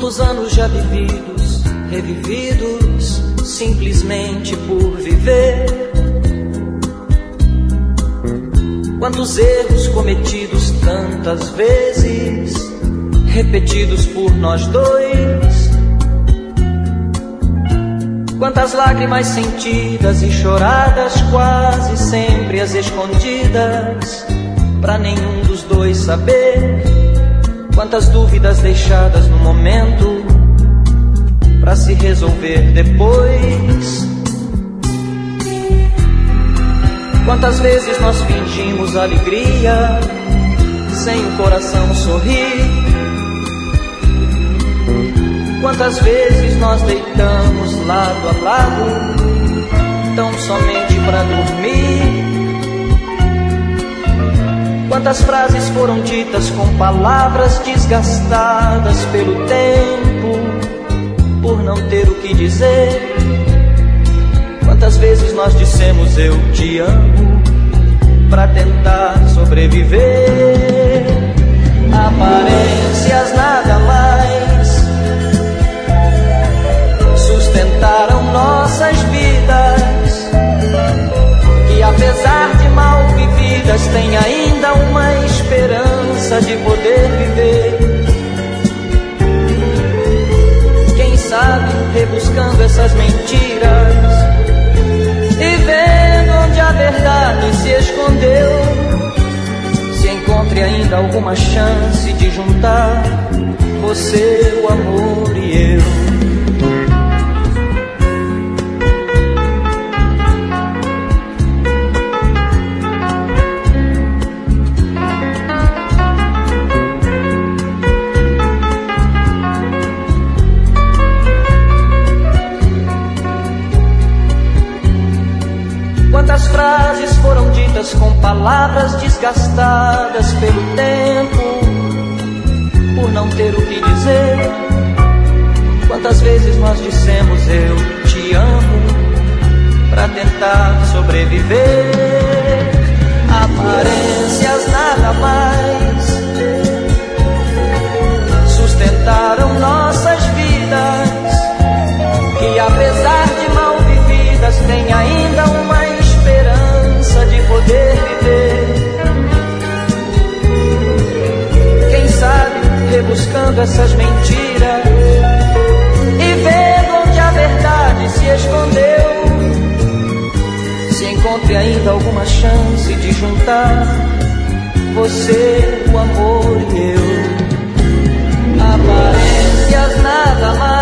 Quantos anos já vividos, revividos, simplesmente por viver. Quantos erros cometidos tantas vezes, repetidos por nós dois. Quantas lágrimas sentidas e choradas, quase sempre as escondidas, pra nenhum dos dois saber. Quantas dúvidas deixadas no momento, pra se resolver depois. Quantas vezes nós fingimos alegria, sem o coração sorrir. Quantas vezes nós deitamos lado a lado, tão somente pra dormir. Quantas frases foram ditas com palavras desgastadas pelo tempo, por não ter o que dizer. Quantas vezes nós dissemos eu te amo, pra tentar sobreviver. Aparências nada mais sustentaram nossas vidas, que apesar de mal vividas tem ainda uma esperança de poder viver. Quem sabe rebuscando essas mentiras e vendo onde a verdade se escondeu, se encontre ainda alguma chance de juntar você, o amor e eu. Quantas frases foram ditas com palavras desgastadas pelo tempo, por não ter o que dizer. Quantas vezes nós dissemos eu te amo, pra tentar sobreviver. Aparências nada mais sustentaram nossas vidas, que apesar de mal vividas tem ainda uma esperança de poder viver. Quem sabe rebuscando essas mentiras e vendo onde a verdade se escondeu, se encontre ainda alguma chance de juntar você, o amor e eu. Aparências nada mais